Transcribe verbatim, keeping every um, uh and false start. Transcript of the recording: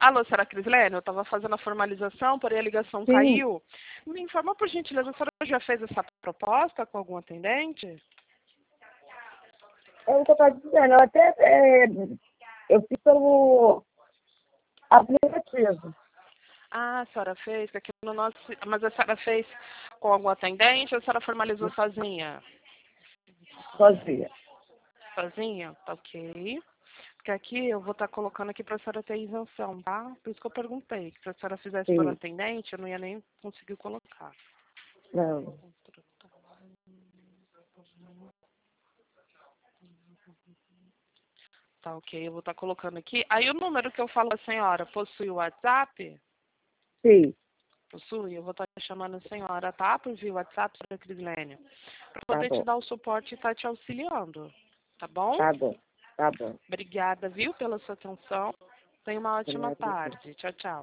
Alô, senhora Crislene, eu estava fazendo a formalização, porém a ligação Sim. caiu. Me informa, por gentileza, a senhora já fez essa proposta com algum atendente? É o que eu estou dizendo. Eu até é, eu fiz pelo aplicativo. Ah, a senhora fez, que aqui no nosso... Mas a senhora fez com algum atendente ou a senhora formalizou sozinha? Sozinha. Sozinha? Tá ok. Porque aqui eu vou estar colocando aqui para a senhora ter isenção, tá? Por isso que eu perguntei. Se a senhora fizesse por Sim. atendente, eu não ia nem conseguir colocar. Não. Tá ok, eu vou estar colocando aqui. Aí o número que eu falo a senhora possui o WhatsApp? Sim. Possui? Eu vou estar chamando a senhora, tá? Por via WhatsApp, senhora Crislene. Para Tá poder te bom. dar o suporte e estar te auxiliando. Tá bom? Tá bom. Tá bom. Obrigada, viu, pela sua atenção. Tenha uma ótima Obrigada. tarde. Tchau, tchau.